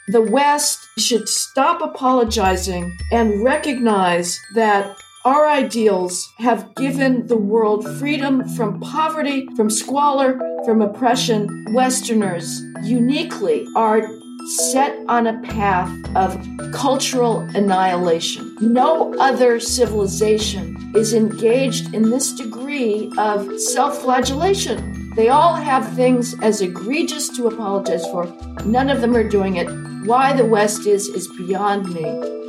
The West should stop apologizing and recognize that our ideals have given the world freedom from poverty, from squalor, from oppression. Westerners uniquely are set on a path of cultural annihilation. No other civilization is engaged in this degree of self-flagellation. They all have things as egregious to apologize for. None of them are doing it. Why the West is beyond me.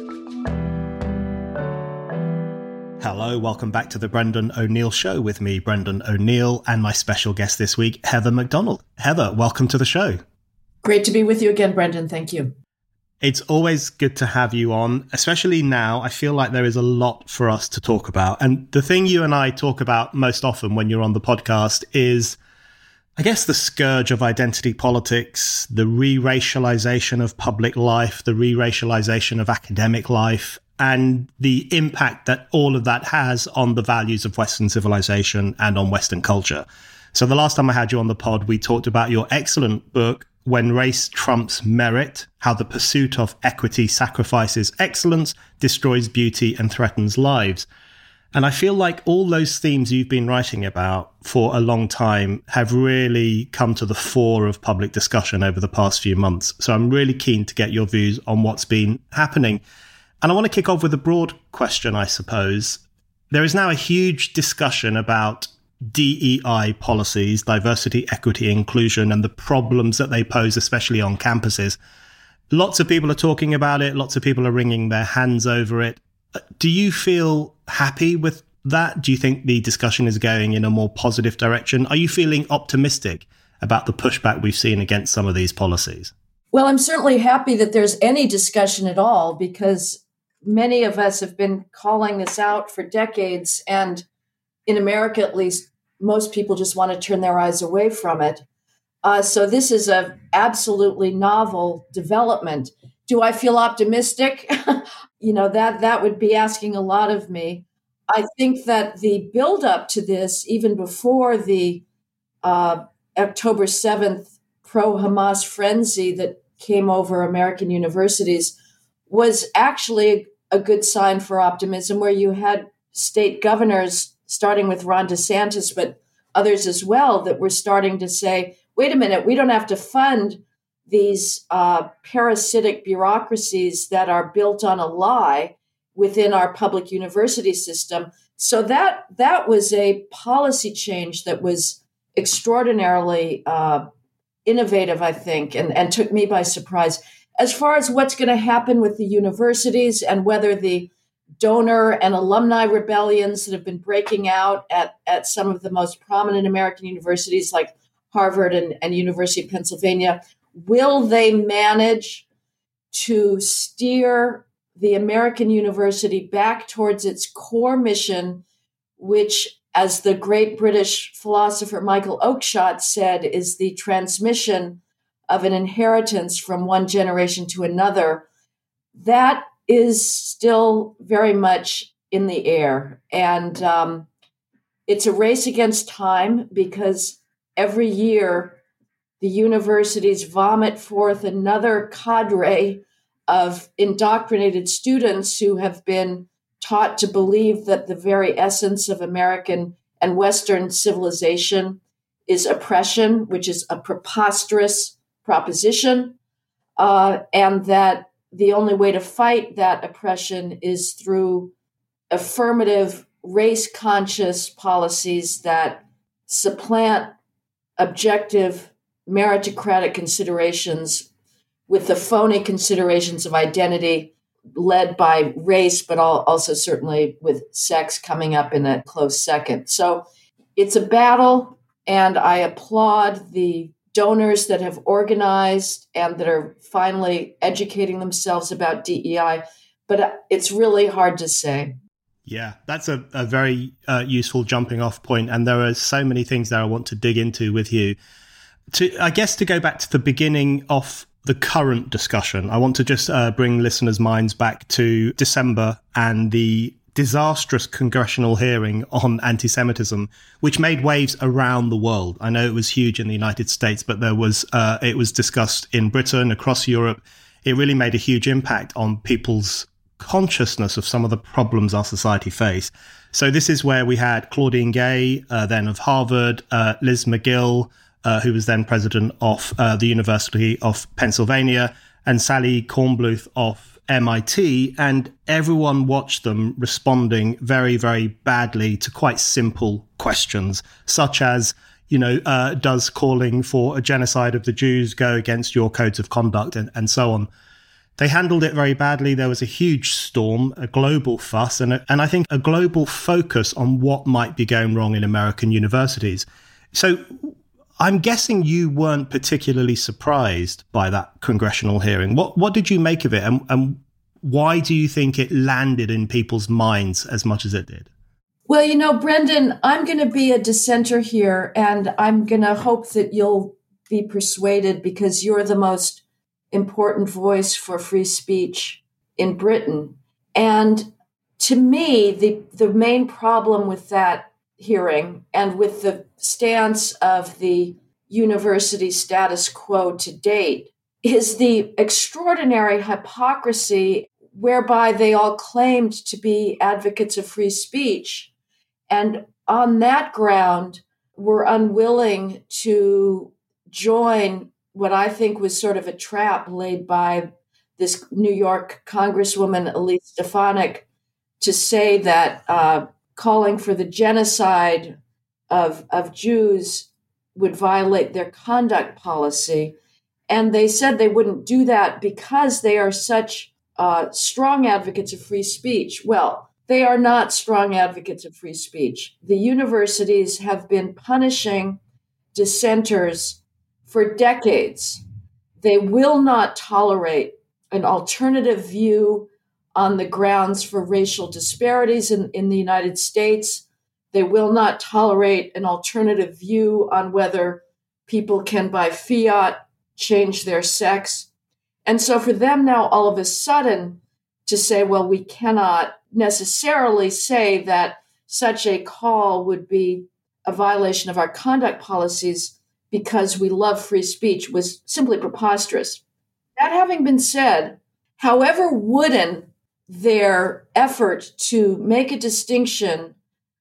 Hello, welcome back to the Brendan O'Neill Show with me, Brendan O'Neill, and my special guest this week, Heather Mac Donald. Heather, welcome to the show. Great to be with you again, Brendan. Thank you. It's always good to have you on, especially now. I feel like there is a lot for us to talk about. And the thing you and I talk about most often when you're on the podcast is, I guess, the scourge of identity politics, the re-racialization of public life, the re-racialization of academic life, and the impact that all of that has on the values of Western civilization and on Western culture. So the last time I had you on the pod, we talked about your excellent book, When Race Trumps Merit, How the Pursuit of Equity Sacrifices Excellence, Destroys Beauty, and Threatens Lives. And I feel like all those themes you've been writing about for a long time have really come to the fore of public discussion over the past few months. So I'm really keen to get your views on what's been happening. And I want to kick off with a broad question, I suppose. There is now a huge discussion about DEI policies, diversity, equity, inclusion, and the problems that they pose, especially on campuses. Lots of people are talking about it. Lots of people are wringing their hands over it. Do you feel happy with that? Do you think the discussion is going in a more positive direction? Are you feeling optimistic about the pushback we've seen against some of these policies? Well, I'm certainly happy that there's any discussion at all, because many of us have been calling this out for decades. And in America, at least, most people just want to turn their eyes away from it. So this is an absolutely novel development. Do I feel optimistic? That would be asking a lot of me. I think that the buildup to this, even before the October 7th pro-Hamas frenzy that came over American universities, was actually a good sign for optimism, where you had state governors, starting with Ron DeSantis, but others as well, that were starting to say, wait a minute, we don't have to fund these parasitic bureaucracies that are built on a lie within our public university system. So that was a policy change that was extraordinarily innovative, I think, and took me by surprise. As far as what's going to happen with the universities and whether the donor and alumni rebellions that have been breaking out at some of the most prominent American universities like Harvard and University of Pennsylvania, will they manage to steer the American university back towards its core mission, which, as the great British philosopher Michael Oakeshott said, is the transmission of an inheritance from one generation to another? That is still very much in the air. And it's a race against time, because every year the universities vomit forth another cadre of indoctrinated students who have been taught to believe that the very essence of American and Western civilization is oppression, which is a preposterous proposition, and that the only way to fight that oppression is through affirmative, race-conscious policies that supplant objective, meritocratic considerations with the phony considerations of identity led by race, but also certainly with sex coming up in a close second. So it's a battle, and I applaud the donors that have organized and that are finally educating themselves about DEI, but it's really hard to say. Yeah, that's a very useful jumping off point. And there are so many things that I want to dig into with you. To go back to the beginning of the current discussion, I want to just bring listeners' minds back to December and the disastrous congressional hearing on anti-Semitism, which made waves around the world. I know it was huge in the United States, but it was discussed in Britain, across Europe. it really made a huge impact on people's consciousness of some of the problems our society face. So this is where we had Claudine Gay, then of Harvard, Liz McGill, who was then president of the University of Pennsylvania, and Sally Kornbluth of MIT, and everyone watched them responding very, very badly to quite simple questions, such as, does calling for a genocide of the Jews go against your codes of conduct, and so on. They handled it very badly. There was a huge storm, a global fuss, and I think a global focus on what might be going wrong in American universities. So I'm guessing you weren't particularly surprised by that congressional hearing. What did you make of it, and why do you think it landed in people's minds as much as it did? Well, Brendan, I'm going to be a dissenter here, and I'm going to hope that you'll be persuaded because you're the most important voice for free speech in Britain. And to me, the main problem with that hearing and with the stance of the university status quo to date is the extraordinary hypocrisy whereby they all claimed to be advocates of free speech. And on that ground, were unwilling to join what I think was sort of a trap laid by this New York Congresswoman, Elise Stefanik, to say that calling for the genocide of Jews would violate their conduct policy. And they said they wouldn't do that because they are such strong advocates of free speech. Well, they are not strong advocates of free speech. The universities have been punishing dissenters for decades. They will not tolerate an alternative view on the grounds for racial disparities in the United States. They will not tolerate an alternative view on whether people can, by fiat, change their sex. And so for them now, all of a sudden, to say, well, we cannot necessarily say that such a call would be a violation of our conduct policies because we love free speech was simply preposterous. That having been said, however wooden their effort to make a distinction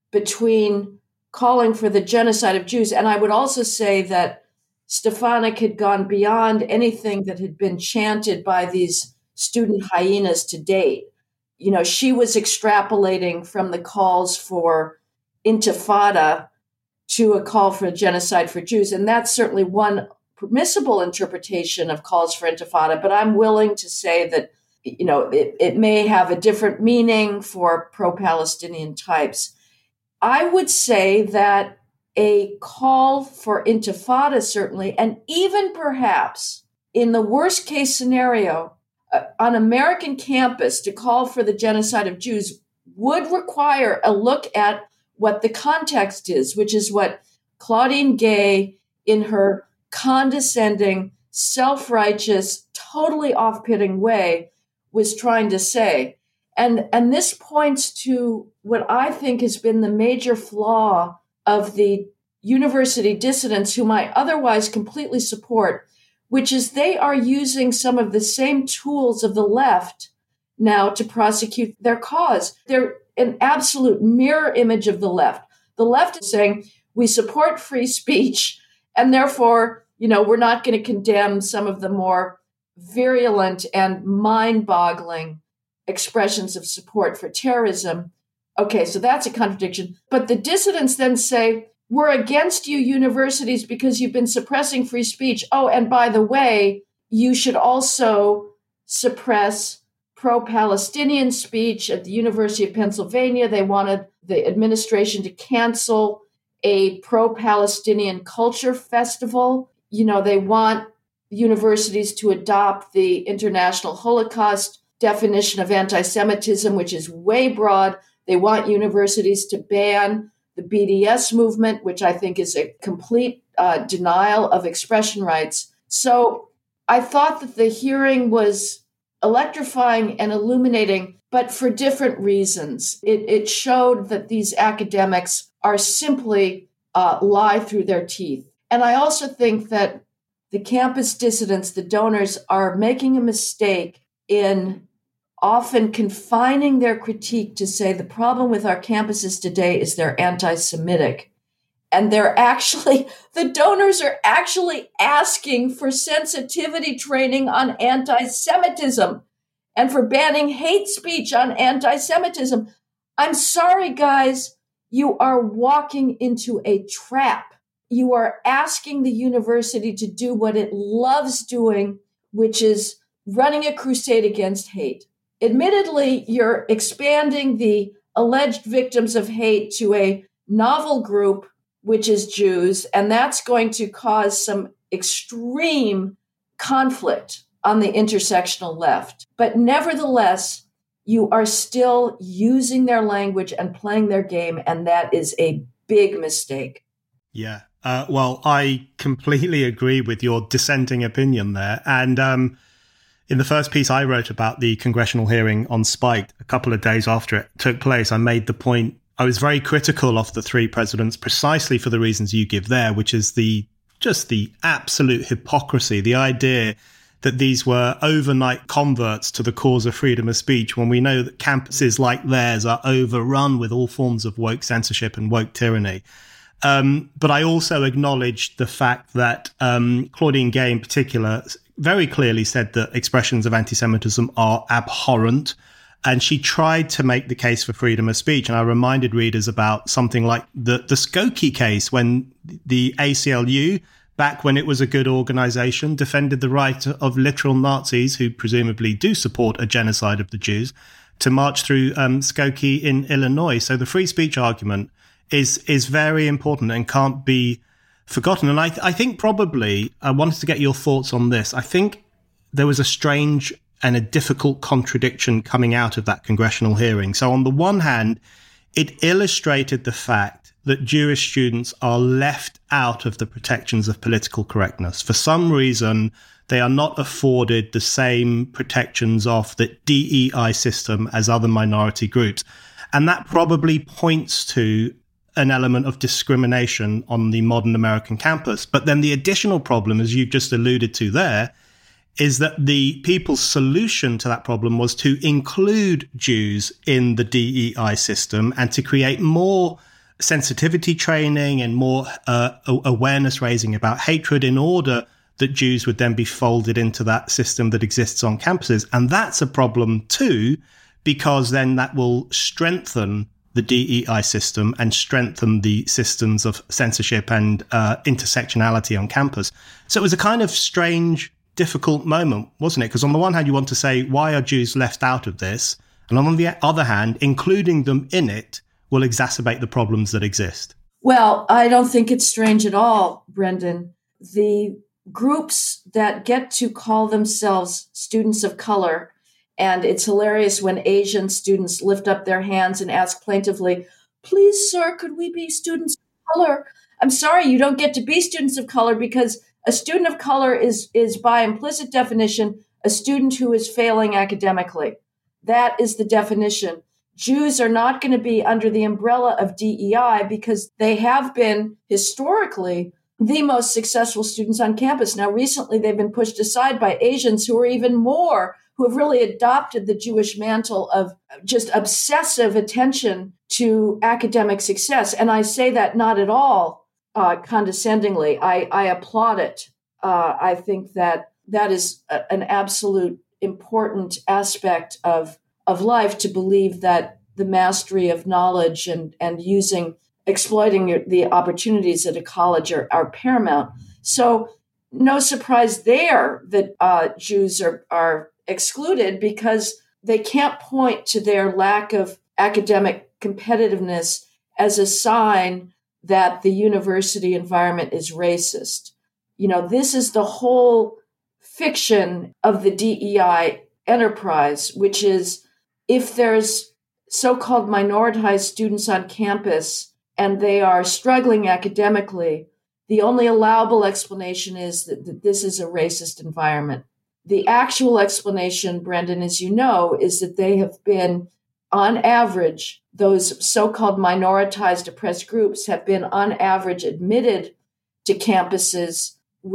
between calling for the genocide of Jews, and I would also say that Stefanik had gone beyond anything that had been chanted by these student hyenas to date. She was extrapolating from the calls for intifada to a call for genocide for Jews. And that's certainly one permissible interpretation of calls for intifada. But I'm willing to say that, it may have a different meaning for pro-Palestinian types. I would say that a call for intifada, certainly, and even perhaps in the worst case scenario, on American campus to call for the genocide of Jews would require a look at what the context is, which is what Claudine Gay, in her condescending, self-righteous, totally off-putting way, was trying to say. And this points to what I think has been the major flaw of the university dissidents, whom I otherwise completely support, which is they are using some of the same tools of the left now to prosecute their cause. They're an absolute mirror image of the left. The left is saying, we support free speech, and therefore, we're not going to condemn some of the more virulent and mind-boggling expressions of support for terrorism. Okay, so that's a contradiction. But the dissidents then say, we're against you universities because you've been suppressing free speech. Oh, and by the way, you should also suppress pro-Palestinian speech at the University of Pennsylvania. They wanted the administration to cancel a pro-Palestinian culture festival. They want universities to adopt the International Holocaust definition of anti-Semitism, which is way broad. They want universities to ban the BDS movement, which I think is a complete denial of expression rights. So I thought that the hearing was electrifying and illuminating, but for different reasons. It showed that these academics are simply lie through their teeth. And I also think that the campus dissidents, the donors, are making a mistake in often confining their critique to say the problem with our campuses today is they're anti-Semitic. And the donors are actually asking for sensitivity training on anti-Semitism and for banning hate speech on anti-Semitism. I'm sorry, guys, you are walking into a trap. You are asking the university to do what it loves doing, which is running a crusade against hate. Admittedly, you're expanding the alleged victims of hate to a novel group, which is Jews, and that's going to cause some extreme conflict on the intersectional left. But nevertheless, you are still using their language and playing their game, and that is a big mistake. Yeah. Well, I completely agree with your dissenting opinion there. And in the first piece I wrote about the congressional hearing on Spiked, a couple of days after it took place, I made the point, I was very critical of the three presidents precisely for the reasons you give there, which is just the absolute hypocrisy, the idea that these were overnight converts to the cause of freedom of speech, when we know that campuses like theirs are overrun with all forms of woke censorship and woke tyranny. But I also acknowledged the fact that Claudine Gay in particular very clearly said that expressions of anti-Semitism are abhorrent. And she tried to make the case for freedom of speech. And I reminded readers about something like the Skokie case, when the ACLU, back when it was a good organization, defended the right of literal Nazis, who presumably do support a genocide of the Jews, to march through Skokie in Illinois. So the free speech argument is very important and can't be forgotten. And I think probably, I wanted to get your thoughts on this. I think there was a strange and a difficult contradiction coming out of that congressional hearing. So on the one hand, it illustrated the fact that Jewish students are left out of the protections of political correctness. For some reason, they are not afforded the same protections of the DEI system as other minority groups. And that probably points to an element of discrimination on the modern American campus. But then the additional problem, as you've just alluded to there, is that the people's solution to that problem was to include Jews in the DEI system and to create more sensitivity training and more awareness raising about hatred, in order that Jews would then be folded into that system that exists on campuses. And that's a problem too, because then that will strengthen the DEI system and strengthen the systems of censorship and intersectionality on campus. So it was a kind of strange, difficult moment, wasn't it? Because on the one hand, you want to say, why are Jews left out of this? And on the other hand, including them in it will exacerbate the problems that exist. Well, I don't think it's strange at all, Brendan. The groups that get to call themselves students of color, and it's hilarious when Asian students lift up their hands and ask plaintively, please, sir, could we be students of color? I'm sorry, you don't get to be students of color, because a student of color is by implicit definition a student who is failing academically. That is the definition. Jews are not going to be under the umbrella of DEI because they have been historically the most successful students on campus. Now, recently they've been pushed aside by Asians who have really adopted the Jewish mantle of just obsessive attention to academic success. And I say that not at all condescendingly. I applaud it. I think that is an absolute important aspect of life, to believe that the mastery of knowledge and exploiting the opportunities at a college are paramount. So no surprise there that Jews are excluded, because they can't point to their lack of academic competitiveness as a sign that the university environment is racist. You know, this is the whole fiction of the DEI enterprise, which is, if there's so-called minoritized students on campus and they are struggling academically, the only allowable explanation is that this is a racist environment. The actual explanation, Brendan, as you know, is that they have been, on average, those so-called minoritized oppressed groups have been, on average, admitted to campuses with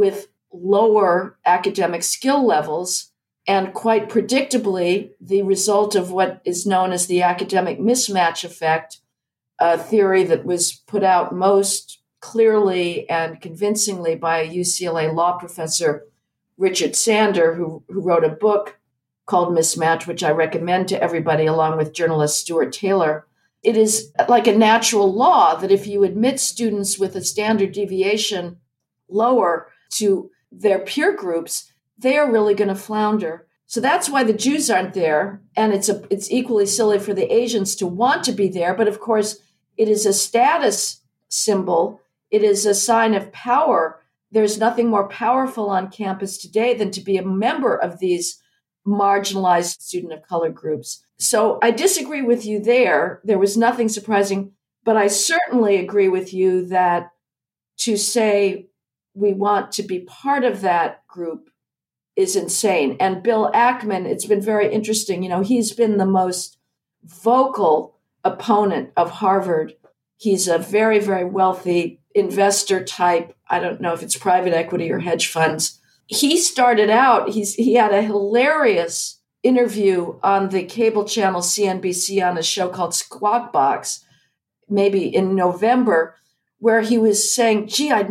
lower academic skill levels, and quite predictably, the result of what is known as the academic mismatch effect, a theory that was put out most clearly and convincingly by a UCLA law professor, Richard Sander, who wrote a book called Mismatch, which I recommend to everybody, along with journalist Stuart Taylor. It is like a natural law that if you admit students with a standard deviation lower to their peer groups, they are really going to flounder. So that's why the Jews aren't there. And it's equally silly for the Asians to want to be there. But of course, it is a status symbol. It is a sign of power. There's nothing more powerful on campus today than to be a member of these marginalized student of color groups. So I disagree with you there. There was nothing surprising, but I certainly agree with you that to say we want to be part of that group is insane. And Bill Ackman, it's been very interesting. You know, he's been the most vocal opponent of Harvard. He's a very, very wealthy investor type. I don't know if it's private equity or hedge funds. He started out, he had a hilarious interview on the cable channel CNBC on a show called Squawk Box, maybe in November, where he was saying, gee, I've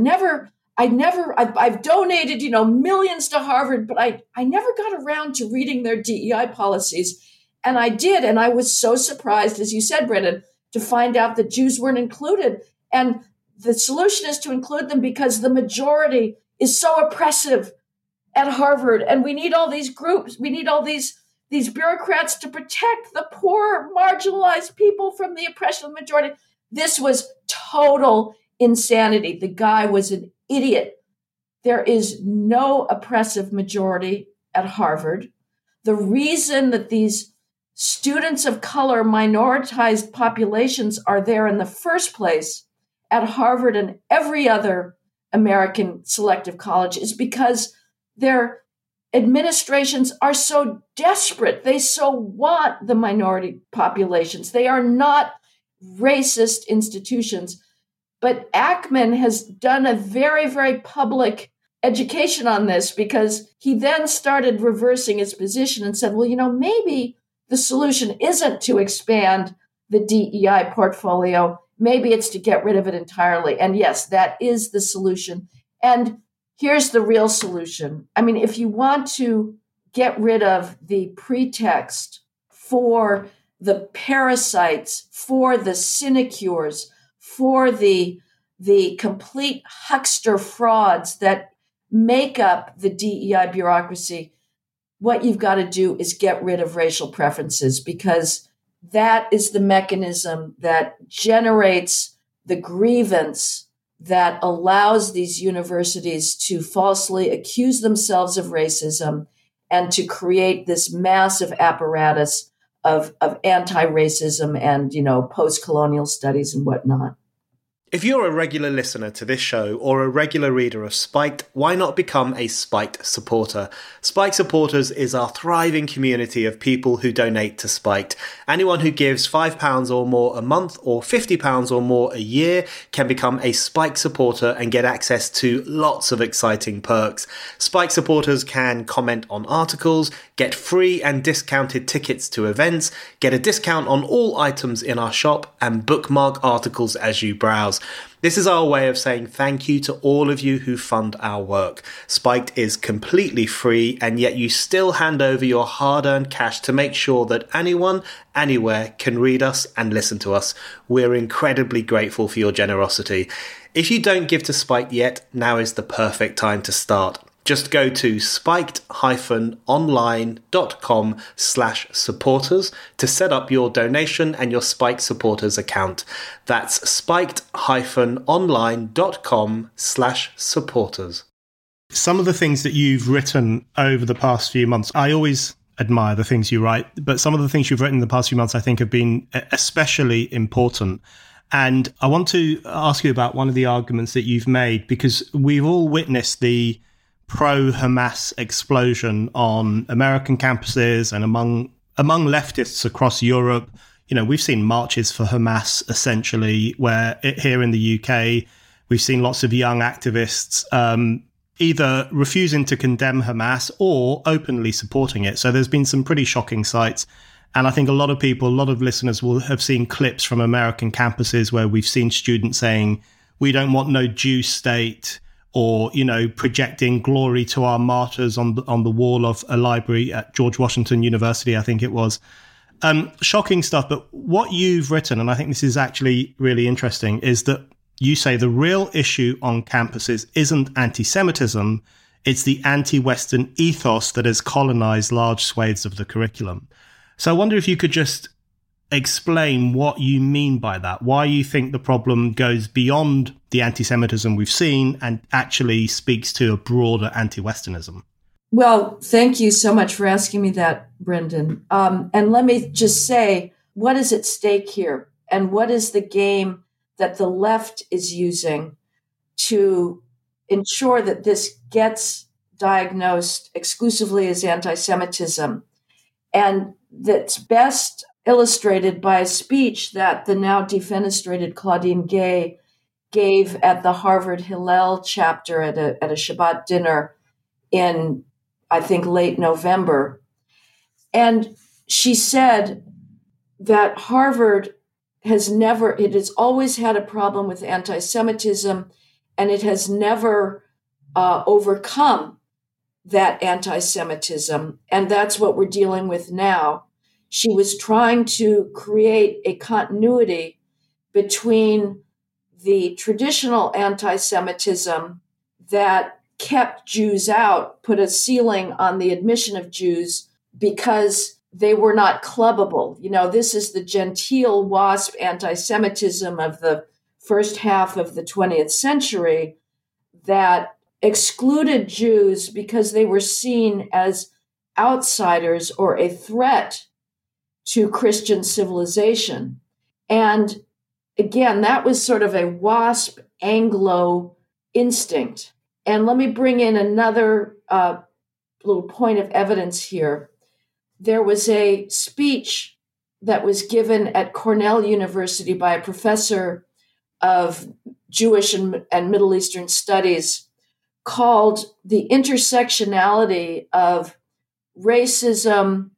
donated, millions to Harvard, but I never got around to reading their DEI policies. And I did. And I was so surprised, as you said, Brendan, to find out that Jews weren't included. And the solution is to include them because the majority is so oppressive at Harvard. And we need all these groups. We need all these bureaucrats to protect the poor, marginalized people from the oppression of the majority. This was total insanity. The guy was an idiot. There is no oppressive majority at Harvard. The reason that these students of color, minoritized populations are there in the first place at Harvard and every other American selective college is because their administrations are so desperate. They so want the minority populations. They are not racist institutions. But Ackman has done a very, very public education on this because he then started reversing his position and said, well, maybe the solution isn't to expand the DEI portfolio. Maybe it's to get rid of it entirely. And yes, that is the solution. And here's the real solution. I mean, if you want to get rid of the pretext for the parasites, for the sinecures, for the complete huckster frauds that make up the DEI bureaucracy, what you've got to do is get rid of racial preferences because that is the mechanism that generates the grievance that allows these universities to falsely accuse themselves of racism and to create this massive apparatus of anti-racism and, post-colonial studies and whatnot. If you're a regular listener to this show or a regular reader of Spiked, why not become a Spiked supporter? Spiked Supporters is our thriving community of people who donate to Spiked. Anyone who gives £5 or more a month or £50 or more a year can become a Spiked supporter and get access to lots of exciting perks. Spiked supporters can comment on articles, get free and discounted tickets to events, get a discount on all items in our shop, and bookmark articles as you browse. This is our way of saying thank you to all of you who fund our work. Spiked is completely free, and yet you still hand over your hard-earned cash to make sure that anyone, anywhere can read us and listen to us. We're incredibly grateful for your generosity. If you don't give to Spiked yet, now is the perfect time to start. Just go to spiked-online.com/supporters to set up your donation and your Spiked supporters account. That's spiked-online.com/supporters. Some of the things that you've written over the past few months, I always admire the things you write, but some of the things you've written in the past few months I think have been especially important. And I want to ask you about one of the arguments that you've made, because we've all witnessed the pro-Hamas explosion on American campuses and among leftists across Europe. We've seen marches for Hamas, essentially, where here in the UK, we've seen lots of young activists either refusing to condemn Hamas or openly supporting it. So there's been some pretty shocking sights. And I think a lot of people, a lot of listeners will have seen clips from American campuses where we've seen students saying, we don't want no Jew state, or, you know, projecting glory to our martyrs on the wall of a library at George Washington University, I think it was. Shocking stuff. But what you've written, and I think this is actually really interesting, is that you say the real issue on campuses isn't anti-Semitism, it's the anti-Western ethos that has colonized large swathes of the curriculum. So I wonder if you could just explain what you mean by that, why you think the problem goes beyond the anti-Semitism we've seen and actually speaks to a broader anti-Westernism. Well, thank you so much for asking me that, Brendan. And let me just say, what is at stake here? And what is the game that the left is using to ensure that this gets diagnosed exclusively as anti-Semitism? And that's best illustrated by a speech that the now defenestrated Claudine Gay gave at the Harvard Hillel chapter at a Shabbat dinner in, I think, late November. And she said that Harvard it has always had a problem with anti-Semitism, and it has never overcome that anti-Semitism. And that's what we're dealing with now. She was trying to create a continuity between the traditional anti-Semitism that kept Jews out, put a ceiling on the admission of Jews because they were not clubbable. You know, this is the genteel WASP anti-Semitism of the first half of the 20th century that excluded Jews because they were seen as outsiders or a threat to Christian civilization. And again, that was sort of a WASP Anglo instinct. And let me bring in another little point of evidence here. There was a speech that was given at Cornell University by a professor of Jewish and Middle Eastern studies called The Intersectionality of Racism,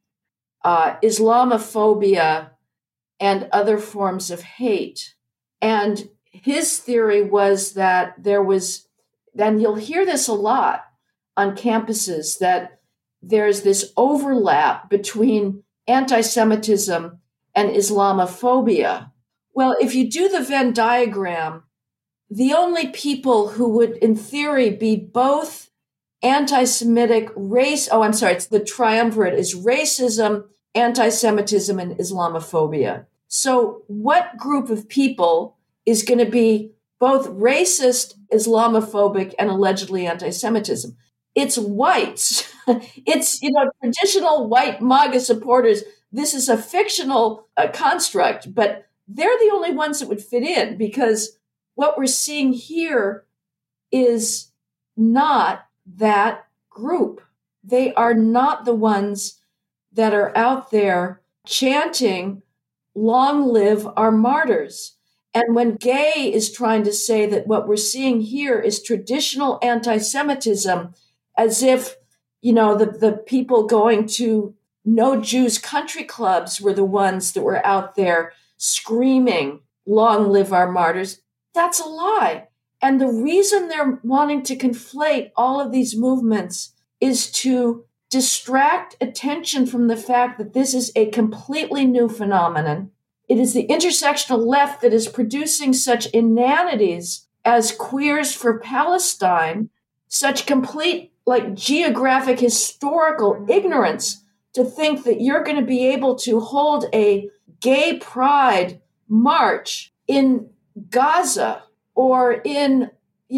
Islamophobia, and Other Forms of Hate. And his theory was that there was, and you'll hear this a lot on campuses, that there's this overlap between anti-Semitism and Islamophobia. Well, if you do the Venn diagram, the only people who would, in theory, be both anti-Semitic it's the triumvirate is racism, anti-Semitism, and Islamophobia. So what group of people is going to be both racist, Islamophobic, and allegedly anti-Semitism? It's whites. It's, traditional white MAGA supporters. This is a fictional construct, but they're the only ones that would fit in, because what we're seeing here is not that group. They are not the ones that are out there chanting, "Long live our martyrs." And when Gay is trying to say that what we're seeing here is traditional anti-Semitism, as if, the people going to No Jews country clubs were the ones that were out there screaming, "Long live our martyrs," that's a lie. And the reason they're wanting to conflate all of these movements is to distract attention from the fact that this is a completely new phenomenon. It is the intersectional left that is producing such inanities as Queers for Palestine, such complete, geographic, historical ignorance to think that you're going to be able to hold a gay pride march in Gaza or in,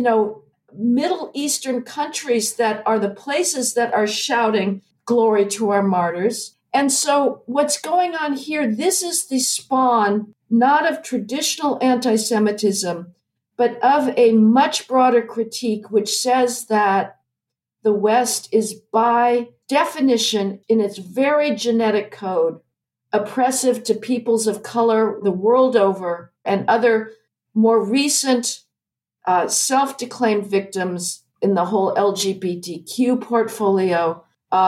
Middle Eastern countries that are the places that are shouting glory to our martyrs. And so what's going on here, this is the spawn not of traditional anti-Semitism, but of a much broader critique, which says that the West is by definition, in its very genetic code, oppressive to peoples of color the world over, and other more recent self-declaimed victims in the whole LGBTQ portfolio.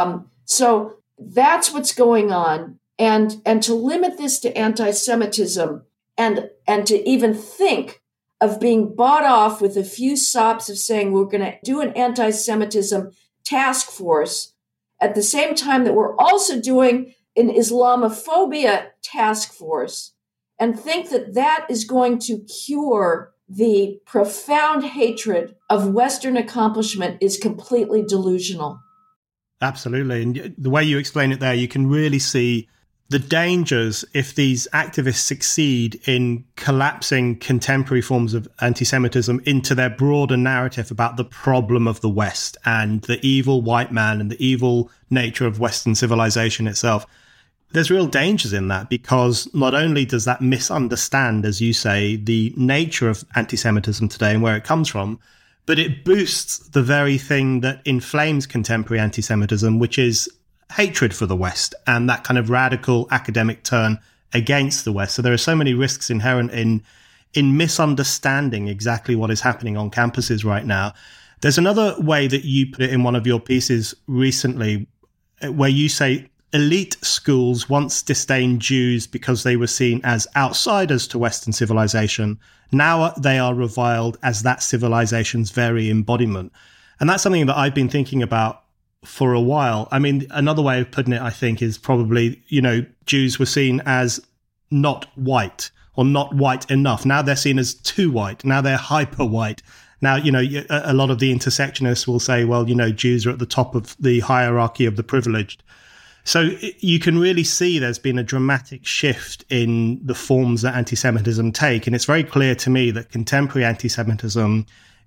So that's what's going on. And to limit this to anti-Semitism and to even think of being bought off with a few sops of saying we're going to do an anti-Semitism task force at the same time that we're also doing an Islamophobia task force, and think that that is going to cure the profound hatred of Western accomplishment is completely delusional. Absolutely. And the way you explain it there, you can really see the dangers if these activists succeed in collapsing contemporary forms of anti-Semitism into their broader narrative about the problem of the West and the evil white man and the evil nature of Western civilization itself. There's real dangers in that, because not only does that misunderstand, as you say, the nature of anti-Semitism today and where it comes from, but it boosts the very thing that inflames contemporary anti-Semitism, which is hatred for the West and that kind of radical academic turn against the West. So there are so many risks inherent in misunderstanding exactly what is happening on campuses right now. There's another way that you put it in one of your pieces recently, where you say elite schools once disdained Jews because they were seen as outsiders to Western civilization. Now they are reviled as that civilization's very embodiment. And that's something that I've been thinking about for a while. I mean, another way of putting it, I think, is probably, Jews were seen as not white or not white enough. Now they're seen as too white. Now they're hyper white. Now, a lot of the intersectionists will say, well, Jews are at the top of the hierarchy of the privileged. So you can really see there's been a dramatic shift in the forms that anti-Semitism take. And it's very clear to me that contemporary anti-Semitism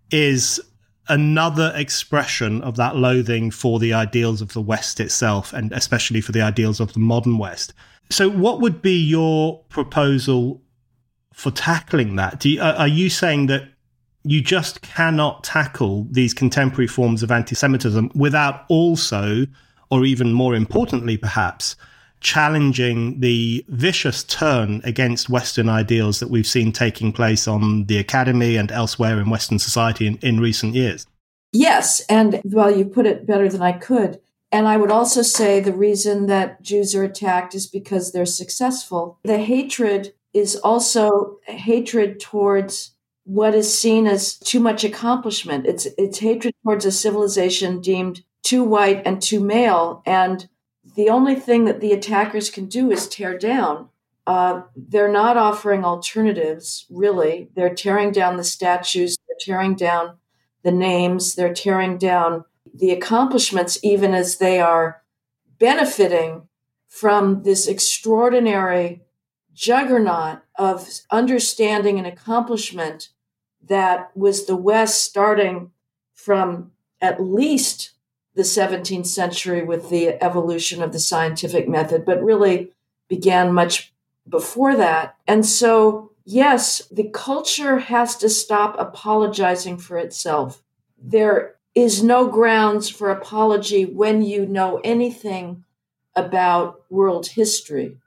is another expression of that loathing for the ideals of the West itself, and especially for the ideals of the modern West. So what would be your proposal for tackling that? Are you saying that you just cannot tackle these contemporary forms of anti-Semitism without also, or even more importantly, perhaps, challenging the vicious turn against Western ideals that we've seen taking place on the academy and elsewhere in Western society in recent years? Yes. And well, you put it better than I could. And I would also say the reason that Jews are attacked is because they're successful. The hatred is also hatred towards what is seen as too much accomplishment. It's hatred towards a civilization deemed too white and too male. And the only thing that the attackers can do is tear down. They're not offering alternatives, really. They're tearing down the statues. They're tearing down the names. They're tearing down the accomplishments, even as they are benefiting from this extraordinary juggernaut of understanding and accomplishment that was the West starting from at least the 17th century with the evolution of the scientific method, but really began much before that. And so, yes, the culture has to stop apologizing for itself. There is no grounds for apology when you know anything about world history.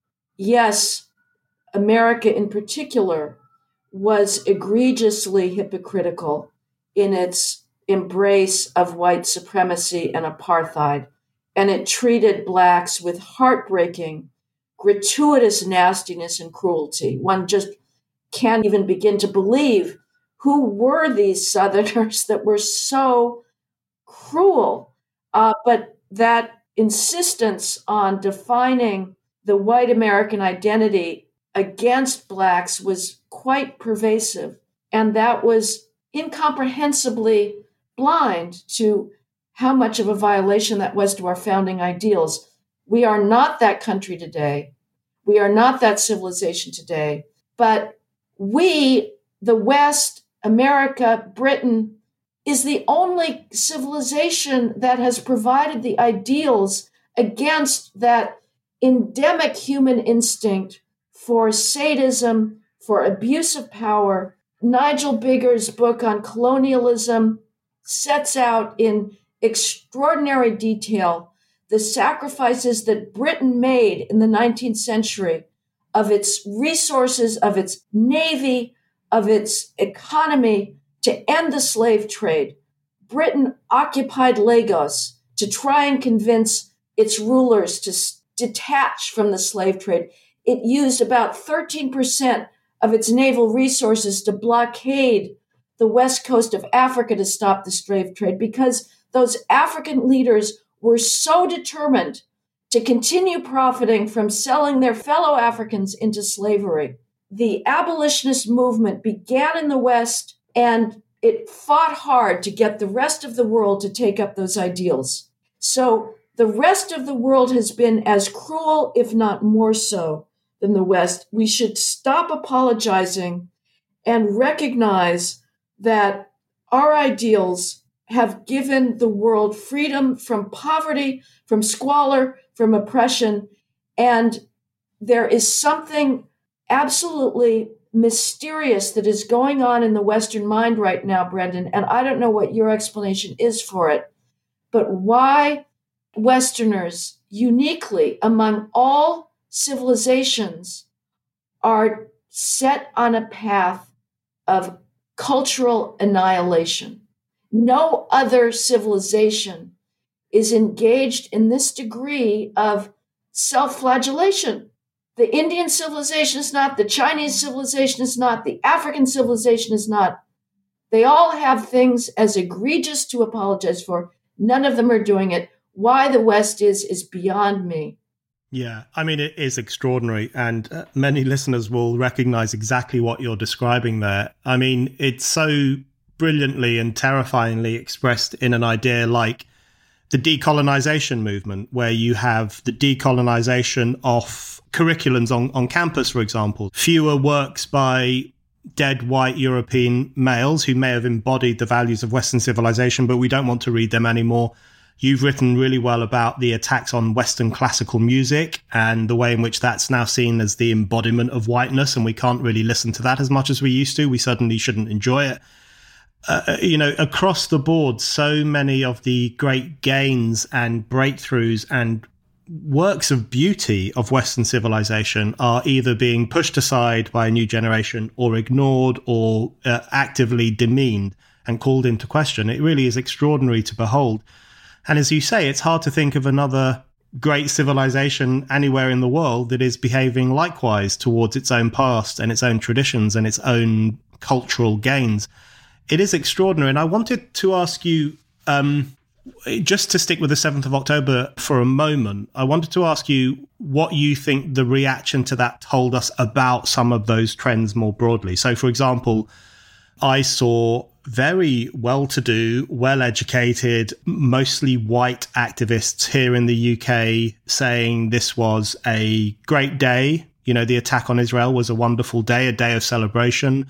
Yes, America in particular was egregiously hypocritical in its embrace of white supremacy and apartheid, and it treated Blacks with heartbreaking, gratuitous nastiness and cruelty. One just can't even begin to believe who were these Southerners that were so cruel. But that insistence on defining the white American identity against Blacks was quite pervasive, and that was incomprehensibly blind to how much of a violation that was to our founding ideals. We are not that country today. We are not that civilization today. But we, the West, America, Britain, is the only civilization that has provided the ideals against that endemic human instinct for sadism, for abuse of power. Nigel Bigger's book on colonialism sets out in extraordinary detail the sacrifices that Britain made in the 19th century of its resources, of its navy, of its economy to end the slave trade. Britain occupied Lagos to try and convince its rulers to detach from the slave trade, it used about 13% of its naval resources to blockade the west coast of Africa to stop the slave trade, because those African leaders were so determined to continue profiting from selling their fellow Africans into slavery. The abolitionist movement began in the West, and it fought hard to get the rest of the world to take up those ideals. So the rest of the world has been as cruel, if not more so, than the West. We should stop apologizing and recognize that our ideals have given the world freedom from poverty, from squalor, from oppression. And there is something absolutely mysterious that is going on in the Western mind right now, Brendan. And I don't know what your explanation is for it, but why Westerners, uniquely among all civilizations, are set on a path of cultural annihilation. No other civilization is engaged in this degree of self-flagellation. The Indian civilization is not, the Chinese civilization is not, the African civilization is not. They all have things as egregious to apologize for. None of them are doing it. Why the West is beyond me. Yeah, I mean, it is extraordinary, and many listeners will recognize exactly what you're describing there. I mean, it's so brilliantly and terrifyingly expressed in an idea like the decolonization movement, where you have the decolonization of curriculums on campus, for example. Fewer works by dead white European males who may have embodied the values of Western civilization, but we don't want to read them anymore. You've written really well about the attacks on Western classical music and the way in which that's now seen as the embodiment of whiteness, and we can't really listen to that as much as we used to. We certainly shouldn't enjoy it. Across the board, so many of the great gains and breakthroughs and works of beauty of Western civilization are either being pushed aside by a new generation or ignored or actively demeaned and called into question. It really is extraordinary to behold. And as you say, it's hard to think of another great civilization anywhere in the world that is behaving likewise towards its own past and its own traditions and its own cultural gains. It is extraordinary. And I wanted to ask you, just to stick with the 7th of October for a moment, I wanted to ask you what you think the reaction to that told us about some of those trends more broadly. So, for example, I saw very well-to-do, well-educated, mostly white activists here in the UK saying this was a great day. You know, the attack on Israel was a wonderful day, a day of celebration.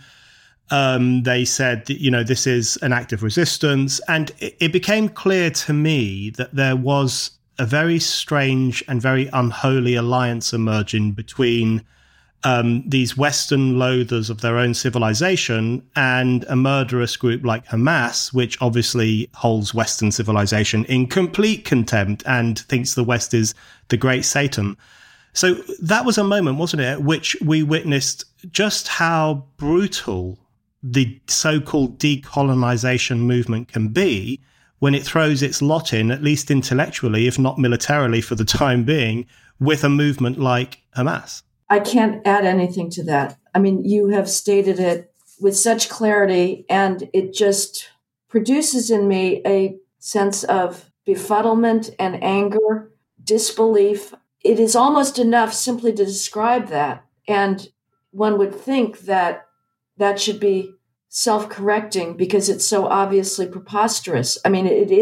They said that, you know, this is an act of resistance. And it became clear to me that there was a very strange and very unholy alliance emerging between these Western loathers of their own civilization and a murderous group like Hamas, which obviously holds Western civilization in complete contempt and thinks the West is the great Satan. So that was a moment, wasn't it, at which we witnessed just how brutal the so-called decolonization movement can be when it throws its lot in, at least intellectually, if not militarily for the time being, with a movement like Hamas. I can't add anything to that. I mean, you have stated it with such clarity, and it just produces in me a sense of befuddlement and anger, disbelief. It is almost enough simply to describe that. And one would think that that should be self-correcting because it's so obviously preposterous. I mean,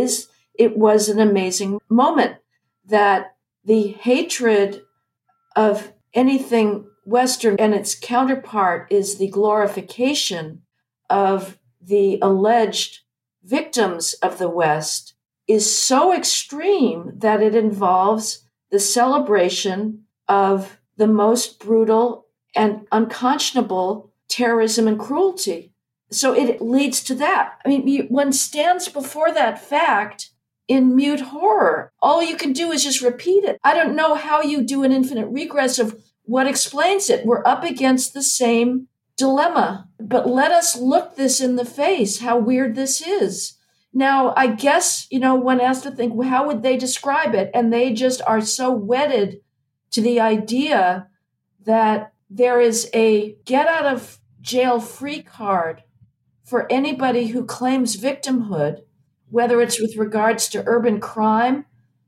it was an amazing moment that the hatred of anything Western and its counterpart is the glorification of the alleged victims of the West is so extreme that it involves the celebration of the most brutal and unconscionable terrorism and cruelty. So it leads to that. I mean, one stands before that fact in mute horror. All you can do is just repeat it. I don't know how you do an infinite regress of what explains it. We're up against the same dilemma. But let us look this in the face, how weird this is. Now, I guess, one has to think, well, how would they describe it? And they just are so wedded to the idea that there is a get out of jail free card for anybody who claims victimhood, whether it's with regards to urban crime.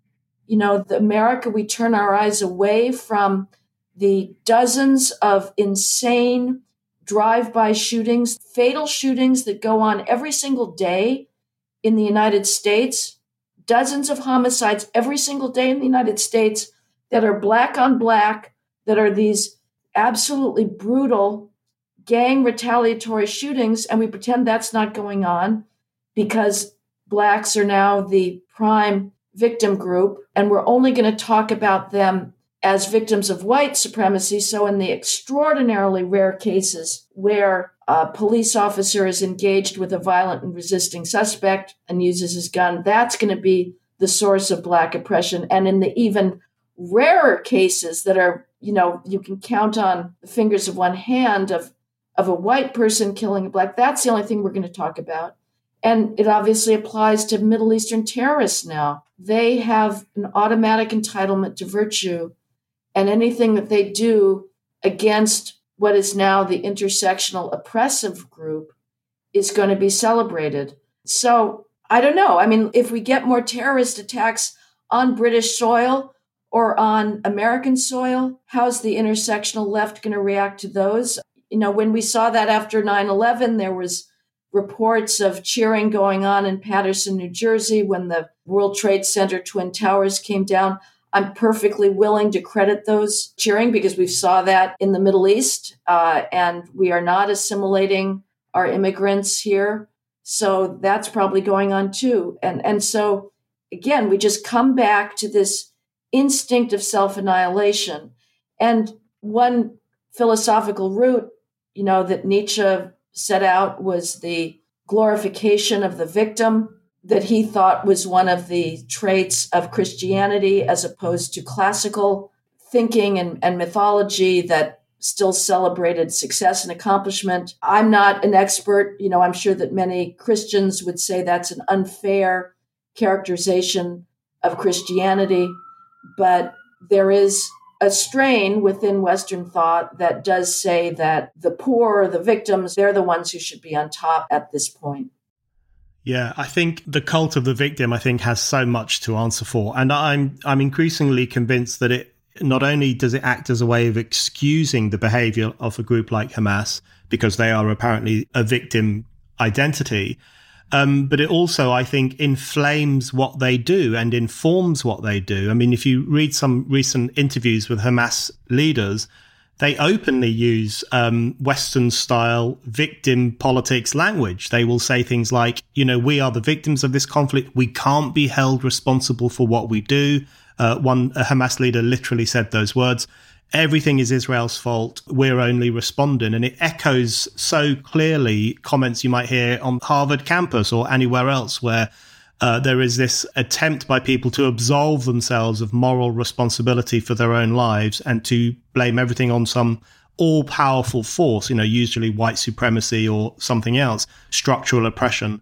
America, we turn our eyes away from the dozens of insane drive-by shootings, fatal shootings that go on every single day in the United States, dozens of homicides every single day in the United States that are black on black, that are these absolutely brutal gang retaliatory shootings, and we pretend that's not going on because blacks are now the prime victim group, and we're only going to talk about them as victims of white supremacy. So in the extraordinarily rare cases where a police officer is engaged with a violent and resisting suspect and uses his gun, that's going to be the source of black oppression. And in the even rarer cases that are, you can count on the fingers of one hand of a white person killing a black, that's the only thing we're going to talk about. And it obviously applies to Middle Eastern terrorists now. They have an automatic entitlement to virtue, and anything that they do against what is now the intersectional oppressive group is going to be celebrated. So I don't know. I mean, if we get more terrorist attacks on British soil or on American soil, how's the intersectional left going to react to those? When we saw that after 9/11, there was reports of cheering going on in Paterson, New Jersey, when the World Trade Center Twin Towers came down. I'm perfectly willing to credit those cheering because we saw that in the Middle East, and we are not assimilating our immigrants here. So that's probably going on too. And so, again, we just come back to this instinct of self-annihilation. And one philosophical route, that Nietzsche set out was the glorification of the victim, that he thought was one of the traits of Christianity as opposed to classical thinking and mythology that still celebrated success and accomplishment. I'm not an expert. I'm sure that many Christians would say that's an unfair characterization of Christianity, but there is a strain within Western thought that does say that the poor, the victims, they're the ones who should be on top at this point. Yeah, I think the cult of the victim, has so much to answer for. And I'm increasingly convinced that it not only does it act as a way of excusing the behavior of a group like Hamas, because they are apparently a victim identity, but it also, I think, inflames what they do and informs what they do. I mean, if you read some recent interviews with Hamas leaders, they openly use Western-style victim politics language. They will say things like, we are the victims of this conflict. We can't be held responsible for what we do. A Hamas leader literally said those words. Everything is Israel's fault. We're only responding. And it echoes so clearly comments you might hear on Harvard campus or anywhere else where there is this attempt by people to absolve themselves of moral responsibility for their own lives and to blame everything on some all-powerful force, usually white supremacy or something else, structural oppression.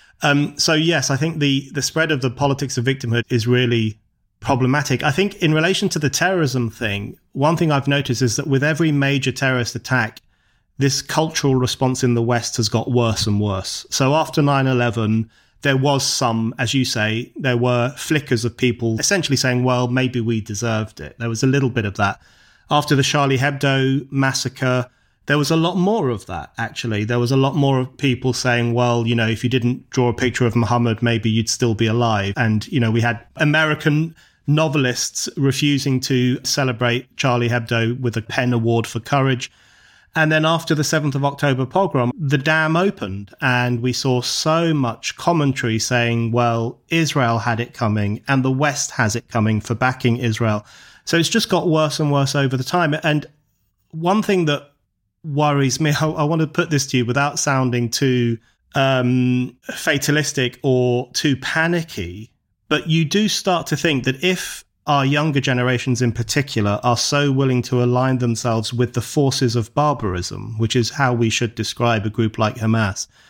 So yes, I think the spread of the politics of victimhood is really problematic. I think in relation to the terrorism thing, one thing I've noticed is that with every major terrorist attack, this cultural response in the West has got worse and worse. So after 9/11, there was some, as you say, there were flickers of people essentially saying, well, maybe we deserved it. There was a little bit of that. After the Charlie Hebdo massacre, there was a lot more of that, actually. There was a lot more of people saying, well, if you didn't draw a picture of Muhammad, maybe you'd still be alive. And, we had American novelists refusing to celebrate Charlie Hebdo with a PEN Award for courage. And then after the 7th of October pogrom, the dam opened and we saw so much commentary saying, well, Israel had it coming and the West has it coming for backing Israel. So it's just got worse and worse over the time. And one thing that worries me, I want to put this to you without sounding too fatalistic or too panicky, but you do start to think that if our younger generations in particular are so willing to align themselves with the forces of barbarism, which is how we should describe a group like Hamas,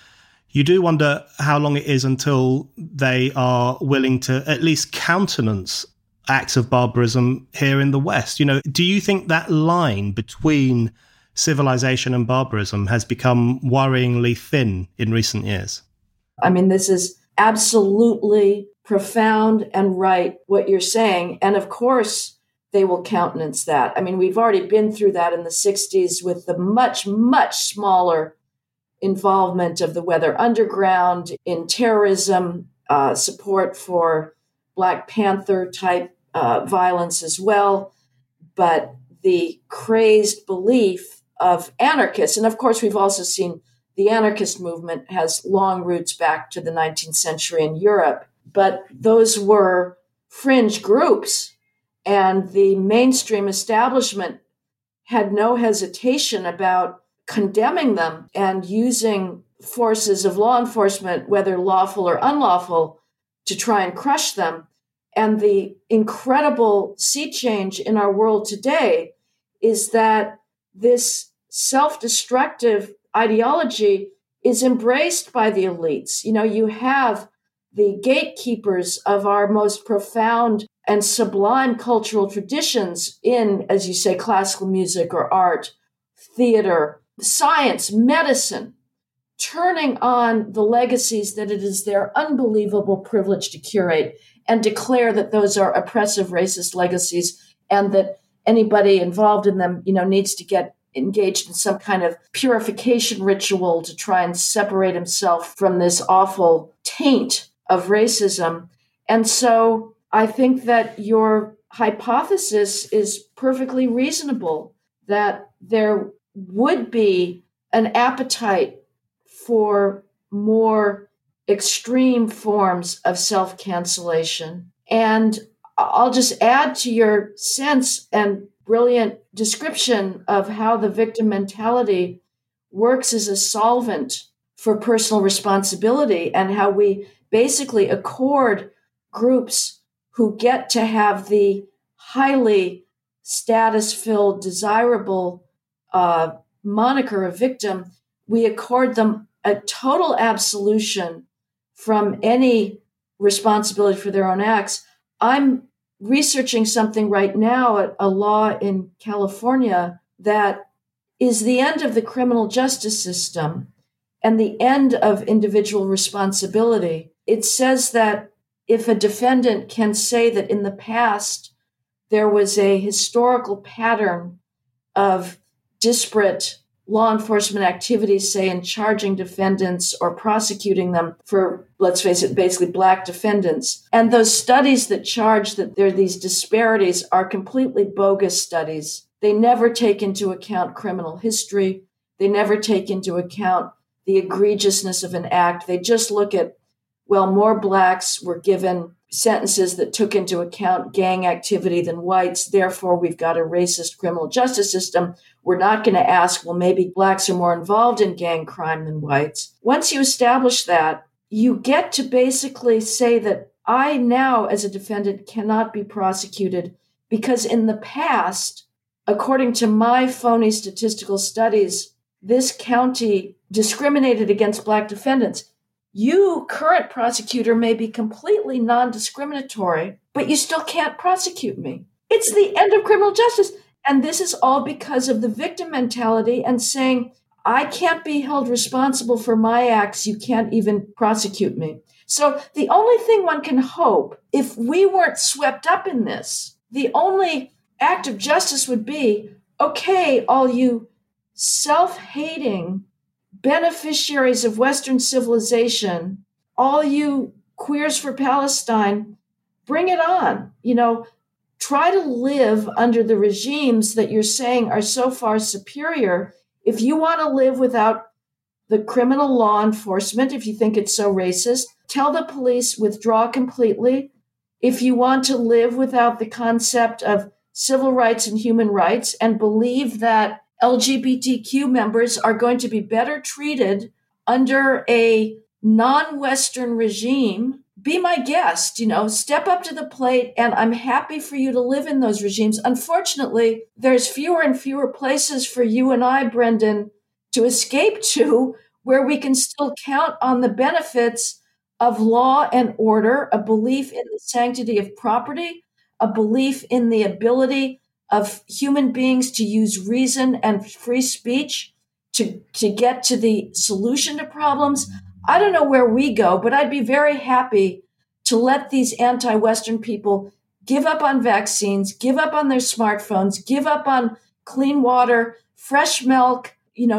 You do wonder how long it is until they are willing to at least countenance acts of barbarism here in the West. Do you think that line between civilization and barbarism has become worryingly thin in recent years? I mean, this is absolutely profound and right, what you're saying. And of course, they will countenance that. I mean, we've already been through that in the 60s with the much, much smaller involvement of the Weather Underground in terrorism, support for Black Panther type violence as well. But the crazed belief of anarchists, and of course, we've also seen the anarchist movement has long roots back to the 19th century in Europe, but those were fringe groups, and the mainstream establishment had no hesitation about condemning them and using forces of law enforcement, whether lawful or unlawful, to try and crush them. And the incredible sea change in our world today is that this self-destructive ideology is embraced by the elites. You have the gatekeepers of our most profound and sublime cultural traditions in, as you say, classical music or art, theater, science, medicine, turning on the legacies that it is their unbelievable privilege to curate and declare that those are oppressive racist legacies and that anybody involved in them, needs to get engaged in some kind of purification ritual to try and separate himself from this awful taint of racism. And so I think that your hypothesis is perfectly reasonable, that there would be an appetite for more extreme forms of self-cancellation. And I'll just add to your sense and brilliant description of how the victim mentality works as a solvent for personal responsibility, and how we basically accord groups who get to have the highly status-filled, desirable moniker of victim, we accord them a total absolution from any responsibility for their own acts. I'm researching something right now, a law in California that is the end of the criminal justice system and the end of individual responsibility. It says that if a defendant can say that in the past there was a historical pattern of disparate law enforcement activities, say in charging defendants or prosecuting them for, let's face it, basically Black defendants. And those studies that charge that there are these disparities are completely bogus studies. They never take into account criminal history. They never take into account the egregiousness of an act. They just look at, well, more Blacks were given sentences that took into account gang activity than whites. Therefore, we've got a racist criminal justice system. We're not going to ask, well, maybe Blacks are more involved in gang crime than whites. Once you establish that, you get to basically say that I now, as a defendant, cannot be prosecuted because in the past, according to my phony statistical studies, this county discriminated against Black defendants. You, current prosecutor, may be completely non-discriminatory, but you still can't prosecute me. It's the end of criminal justice. And this is all because of the victim mentality and saying, I can't be held responsible for my acts. You can't even prosecute me. So the only thing one can hope, if we weren't swept up in this, the only act of justice would be, okay, all you self-hating beneficiaries of Western civilization, all you queers for Palestine, bring it on. Try to live under the regimes that you're saying are so far superior. If you want to live without the criminal law enforcement, if you think it's so racist, tell the police withdraw completely. If you want to live without the concept of civil rights and human rights and believe that LGBTQ members are going to be better treated under a non-Western regime, be my guest, step up to the plate, and I'm happy for you to live in those regimes. Unfortunately, there's fewer and fewer places for you and I, Brendan, to escape to where we can still count on the benefits of law and order, a belief in the sanctity of property, a belief in the ability of human beings to use reason and free speech to get to the solution to problems. I don't know where we go, but I'd be very happy to let these anti-Western people give up on vaccines, give up on their smartphones, give up on clean water, fresh milk,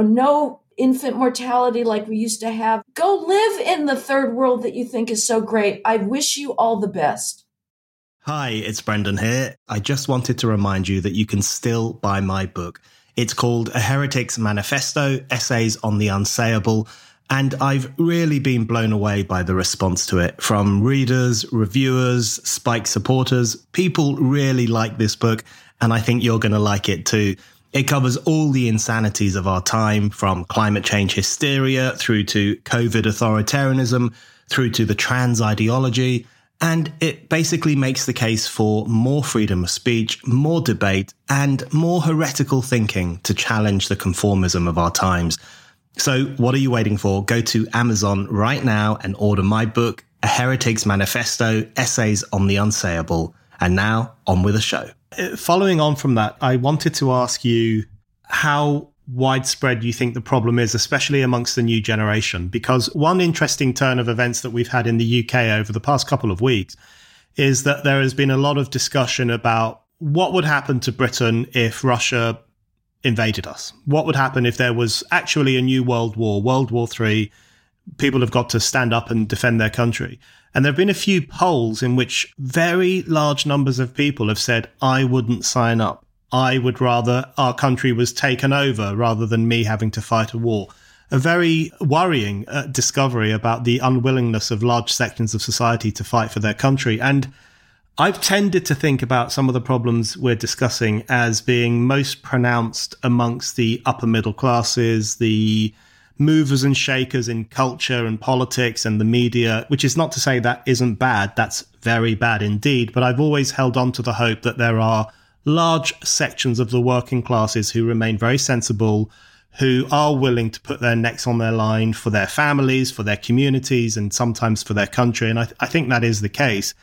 no infant mortality like we used to have. Go live in the third world that you think is so great. I wish you all the best. Hi, it's Brendan here. I just wanted to remind you that you can still buy my book. It's called A Heretic's Manifesto, Essays on the Unsayable, and I've really been blown away by the response to it from readers, reviewers, Spike supporters. People really like this book, and I think you're going to like it too. It covers all the insanities of our time, from climate change hysteria through to COVID authoritarianism, through to the trans ideology. And it basically makes the case for more freedom of speech, more debate, and more heretical thinking to challenge the conformism of our times. So what are you waiting for? Go to Amazon right now and order my book, A Heretic's Manifesto, Essays on the Unsayable. And now, on with the show. Following on from that, I wanted to ask you how widespread you think the problem is, especially amongst the new generation, because one interesting turn of events that we've had in the UK over the past couple of weeks is that there has been a lot of discussion about what would happen to Britain if Russia invaded us. What would happen if there was actually a new world war, World War III? People have got to stand up and defend their country. And there have been a few polls in which very large numbers of people have said, I wouldn't sign up. I would rather our country was taken over rather than me having to fight a war. A very worrying discovery about the unwillingness of large sections of society to fight for their country. And I've tended to think about some of the problems we're discussing as being most pronounced amongst the upper middle classes, the movers and shakers in culture and politics and the media, which is not to say that isn't bad. That's very bad indeed. But I've always held on to the hope that there are large sections of the working classes who remain very sensible, who are willing to put their necks on their line for their families, for their communities, and sometimes for their country. And I think that is the case.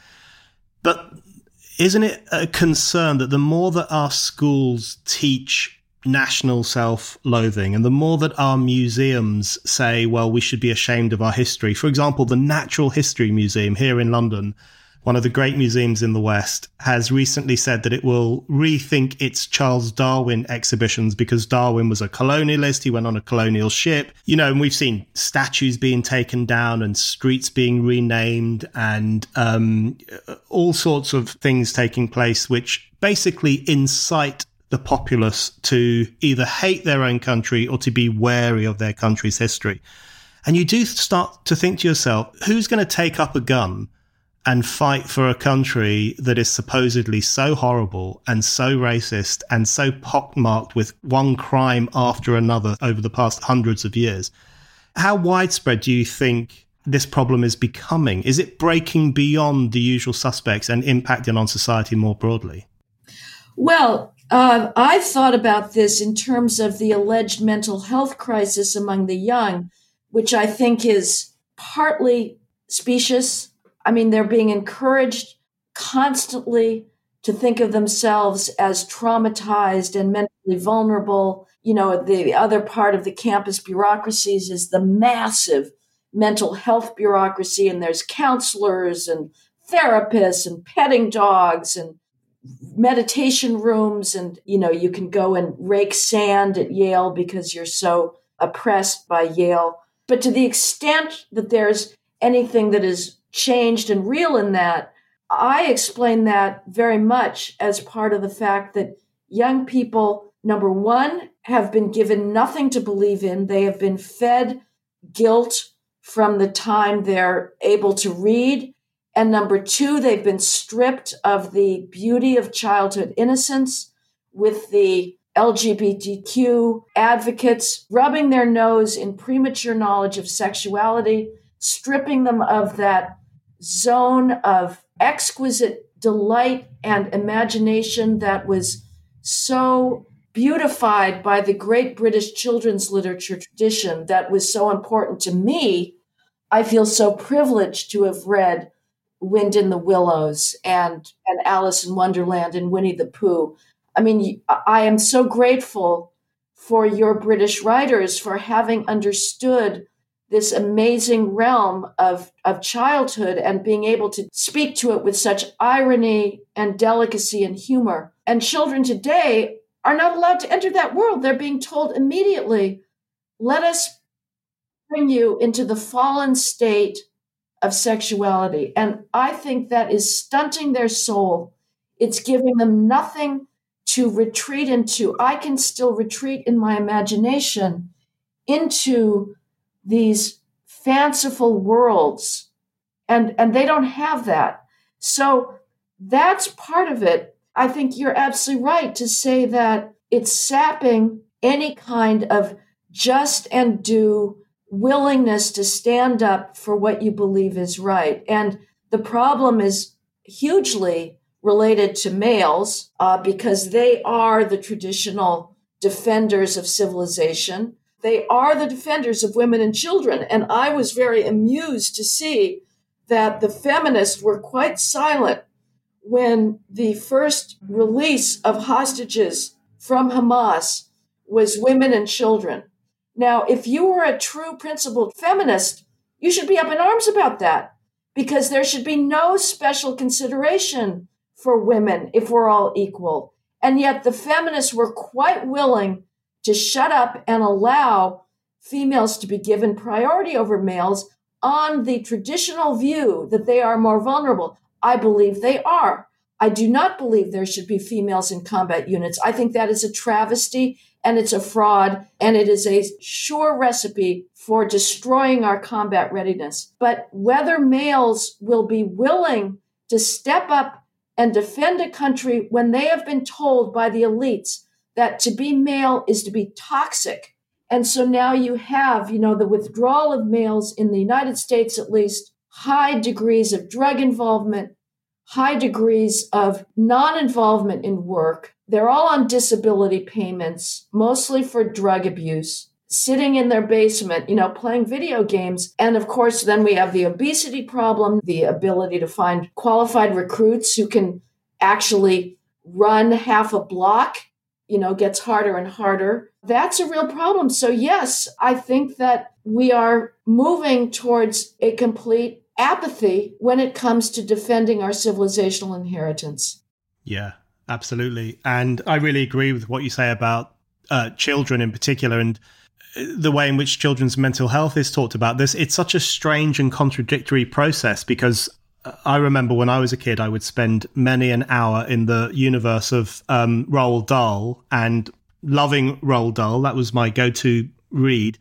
But isn't it a concern that the more that our schools teach national self-loathing and the more that our museums say, well, we should be ashamed of our history? For example, the Natural History Museum here in London, one of the great museums in the West, has recently said that it will rethink its Charles Darwin exhibitions because Darwin was a colonialist. He went on a colonial ship, and we've seen statues being taken down and streets being renamed and all sorts of things taking place, which basically incite the populace to either hate their own country or to be wary of their country's history. And you do start to think to yourself, who's going to take up a gun and fight for a country that is supposedly so horrible and so racist and so pockmarked with one crime after another over the past hundreds of years? How widespread do you think this problem is becoming? Is it breaking beyond the usual suspects and impacting on society more broadly? Well, I've thought about this in terms of the alleged mental health crisis among the young, which I think is partly specious. I mean, they're being encouraged constantly to think of themselves as traumatized and mentally vulnerable. The other part of the campus bureaucracies is the massive mental health bureaucracy, and there's counselors and therapists and petting dogs and meditation rooms, and you can go and rake sand at Yale because you're so oppressed by Yale. But to the extent that there's anything that is changed and real in that, I explain that very much as part of the fact that young people, number one, have been given nothing to believe in. They have been fed guilt from the time they're able to read. And number two, they've been stripped of the beauty of childhood innocence, with the LGBTQ advocates rubbing their nose in premature knowledge of sexuality, stripping them of that zone of exquisite delight and imagination that was so beautified by the great British children's literature tradition that was so important to me. I feel so privileged to have read Wind in the Willows and Alice in Wonderland and Winnie the Pooh. I mean, I am so grateful for your British writers for having understood this amazing realm of childhood and being able to speak to it with such irony and delicacy and humor. And children today are not allowed to enter that world. They're being told immediately, let us bring you into the fallen state of sexuality. And I think that is stunting their soul. It's giving them nothing to retreat into. I can still retreat in my imagination into these fanciful worlds, and they don't have that. So that's part of it. I think you're absolutely right to say that it's sapping any kind of just and due willingness to stand up for what you believe is right. And the problem is hugely related to males because they are the traditional defenders of civilization. They are the defenders of women and children. And I was very amused to see that the feminists were quite silent when the first release of hostages from Hamas was women and children. Now, if you were a true principled feminist, you should be up in arms about that because there should be no special consideration for women if we're all equal. And yet the feminists were quite willing to shut up and allow females to be given priority over males on the traditional view that they are more vulnerable. I believe they are. I do not believe there should be females in combat units. I think that is a travesty and it's a fraud and it is a sure recipe for destroying our combat readiness. But whether males will be willing to step up and defend a country when they have been told by the elites that to be male is to be toxic. And so now you have, the withdrawal of males in the United States, at least, high degrees of drug involvement, high degrees of non-involvement in work. They're all on disability payments, mostly for drug abuse, sitting in their basement, playing video games. And of course, then we have the obesity problem, the ability to find qualified recruits who can actually run half a block, gets harder and harder. That's a real problem. So yes, I think that we are moving towards a complete apathy when it comes to defending our civilizational inheritance. Yeah, absolutely. And I really agree with what you say about children in particular and the way in which children's mental health is talked about. It's such a strange and contradictory process because I remember when I was a kid, I would spend many an hour in the universe of Roald Dahl and loving Roald Dahl. That was my go-to read.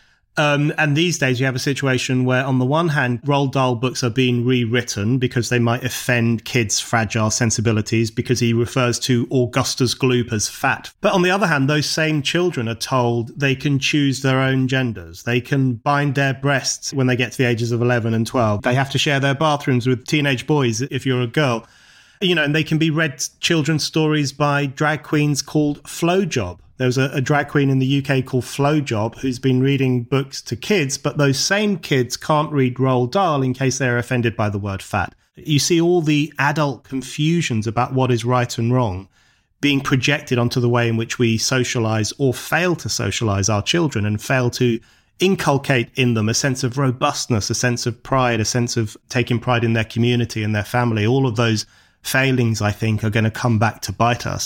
And these days you have a situation where on the one hand, Roald Dahl books are being rewritten because they might offend kids' fragile sensibilities because he refers to Augustus Gloop as fat. But on the other hand, those same children are told they can choose their own genders. They can bind their breasts when they get to the ages of 11 and 12. They have to share their bathrooms with teenage boys if you're a girl. And they can be read children's stories by drag queens called Flo Job. There was a drag queen in the UK called Flo Job who's been reading books to kids, but those same kids can't read Roald Dahl in case they're offended by the word fat. You see all the adult confusions about what is right and wrong being projected onto the way in which we socialize or fail to socialize our children and fail to inculcate in them a sense of robustness, a sense of pride, a sense of taking pride in their community and their family. All of those failings, I think, are going to come back to bite us.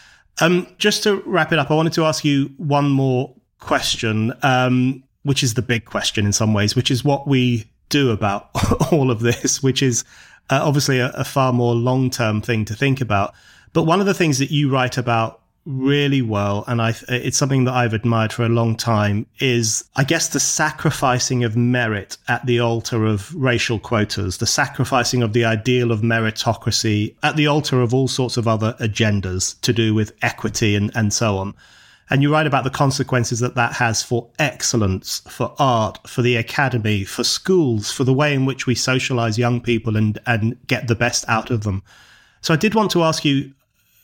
Just to wrap it up, I wanted to ask you one more question, which is the big question in some ways, which is what we do about all of this, which is obviously a far more long-term thing to think about. But one of the things that you write about really well, and it's something that I've admired for a long time, is, I guess, the sacrificing of merit at the altar of racial quotas, the sacrificing of the ideal of meritocracy at the altar of all sorts of other agendas to do with equity and so on. And you write about the consequences that has for excellence, for art, for the academy, for schools, for the way in which we socialize young people and get the best out of them. So I did want to ask you,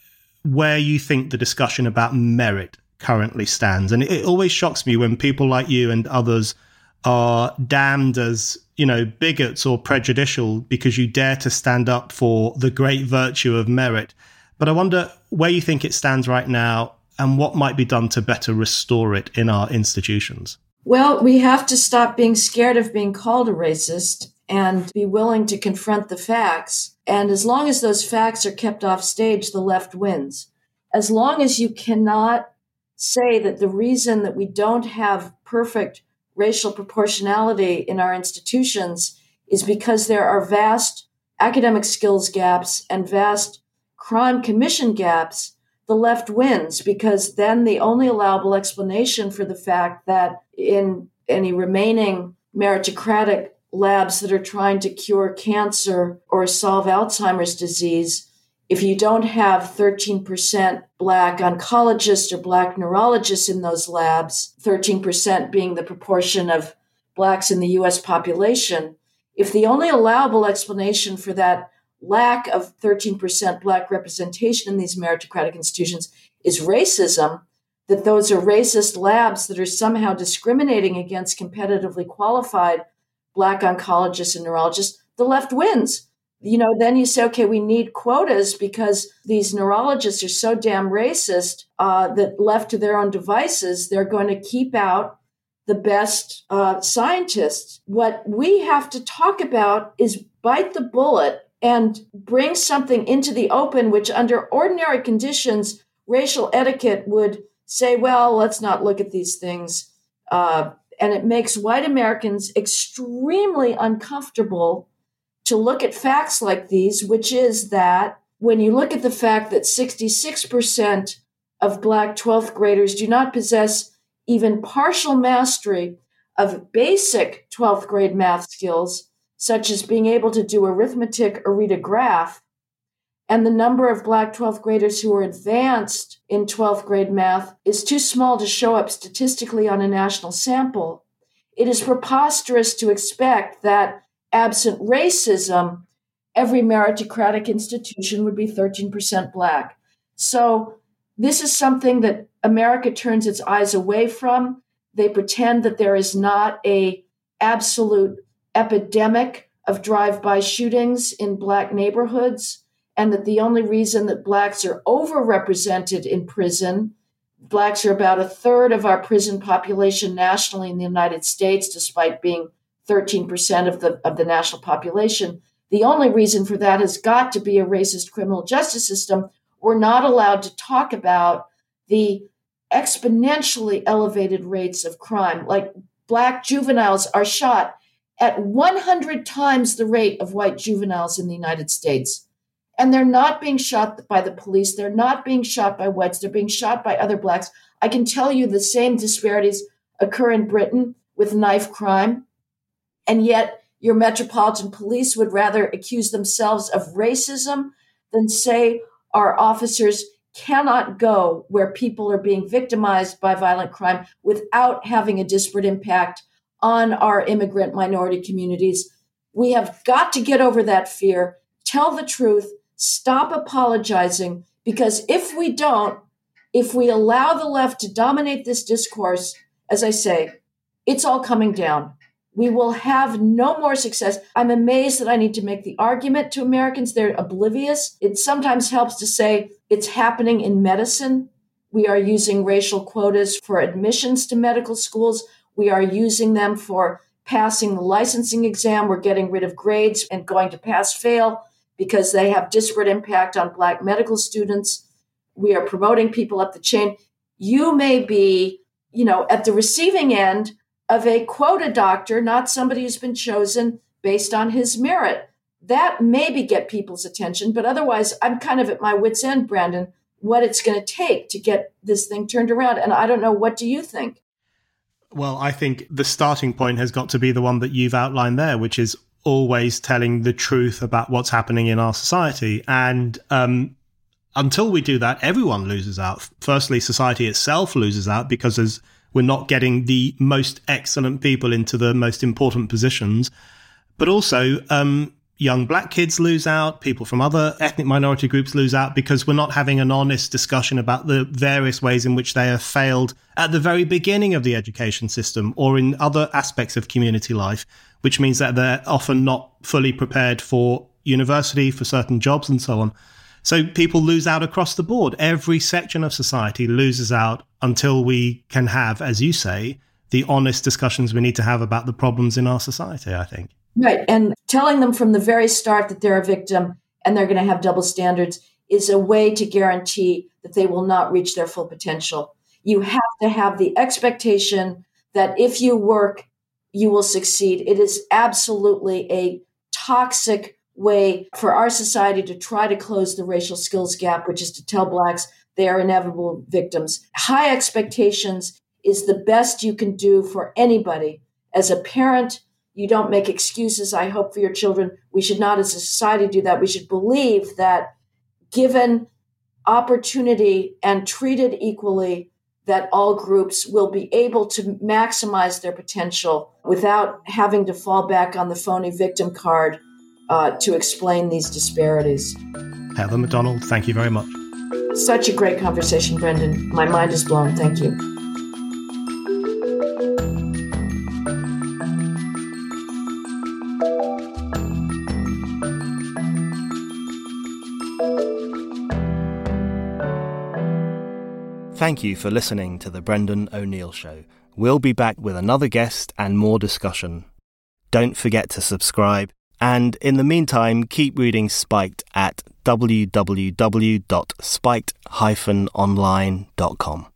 where you think the discussion about merit currently stands. And it always shocks me when people like you and others are damned as, bigots or prejudicial because you dare to stand up for the great virtue of merit. But I wonder where you think it stands right now and what might be done to better restore it in our institutions. Well, we have to stop being scared of being called a racist and be willing to confront the facts. And as long as those facts are kept off stage, the left wins. As long as you cannot say that the reason that we don't have perfect racial proportionality in our institutions is because there are vast academic skills gaps and vast crime commission gaps, the left wins, because then the only allowable explanation for the fact that in any remaining meritocratic labs that are trying to cure cancer or solve Alzheimer's disease, if you don't have 13% Black oncologists or Black neurologists in those labs, 13% being the proportion of Blacks in the U.S. population, if the only allowable explanation for that lack of 13% Black representation in these meritocratic institutions is racism, that those are racist labs that are somehow discriminating against competitively qualified Black oncologists and neurologists, the left wins. Then you say, okay, we need quotas because these neurologists are so damn racist that left to their own devices, they're going to keep out the best scientists. What we have to talk about is bite the bullet and bring something into the open, which under ordinary conditions, racial etiquette would say, well, let's not look at these things. And it makes white Americans extremely uncomfortable to look at facts like these, which is that when you look at the fact that 66% of Black 12th graders do not possess even partial mastery of basic 12th grade math skills, such as being able to do arithmetic or read a graph, and the number of Black 12th graders who are advanced in 12th grade math is too small to show up statistically on a national sample, it is preposterous to expect that absent racism, every meritocratic institution would be 13% Black. So this is something that America turns its eyes away from. They pretend that there is not an absolute epidemic of drive-by shootings in Black neighborhoods, and that the only reason that Blacks are overrepresented in prison, Blacks are about a third of our prison population nationally in the United States, despite being 13% of the national population. The only reason for that has got to be a racist criminal justice system. We're not allowed to talk about the exponentially elevated rates of crime. Like Black juveniles are shot at 100 times the rate of white juveniles in the United States. And they're not being shot by the police. They're not being shot by whites. They're being shot by other Blacks. I can tell you the same disparities occur in Britain with knife crime. And yet your metropolitan police would rather accuse themselves of racism than say our officers cannot go where people are being victimized by violent crime without having a disparate impact on our immigrant minority communities. We have got to get over that fear, tell the truth, stop apologizing, because if we don't, if we allow the left to dominate this discourse, as I say, it's all coming down. We will have no more success. I'm amazed that I need to make the argument to Americans. They're oblivious. It sometimes helps to say it's happening in medicine. We are using racial quotas for admissions to medical schools. We are using them for passing the licensing exam. We're getting rid of grades and going to pass-fail because they have disparate impact on Black medical students. We are promoting people up the chain. You may be, at the receiving end of a quota doctor, not somebody who's been chosen based on his merit. That maybe get people's attention, but otherwise I'm kind of at my wit's end, Brandon, what it's going to take to get this thing turned around. And I don't know, what do you think? Well, I think the starting point has got to be the one that you've outlined there, which is always telling the truth about what's happening in our society. And until we do that, everyone loses out. Firstly, society itself loses out because we're not getting the most excellent people into the most important positions. But also, young black kids lose out, people from other ethnic minority groups lose out because we're not having an honest discussion about the various ways in which they have failed at the very beginning of the education system or in other aspects of community life, which means that they're often not fully prepared for university, for certain jobs and so on. So people lose out across the board. Every section of society loses out until we can have, as you say, the honest discussions we need to have about the problems in our society, I think. Right. And telling them from the very start that they're a victim and they're going to have double standards is a way to guarantee that they will not reach their full potential. You have to have the expectation that if you work, you will succeed. It is absolutely a toxic way for our society to try to close the racial skills gap, which is to tell Blacks they are inevitable victims. High expectations is the best you can do for anybody. As a parent, you don't make excuses, I hope, for your children. We should not as a society do that. We should believe that given opportunity and treated equally, that all groups will be able to maximize their potential without having to fall back on the phony victim card to explain these disparities. Heather Mac Donald, thank you very much. Such a great conversation, Brendan. My mind is blown. Thank you. Thank you for listening to The Brendan O'Neill Show. We'll be back with another guest and more discussion. Don't forget to subscribe, and in the meantime, keep reading Spiked at www.spiked-online.com.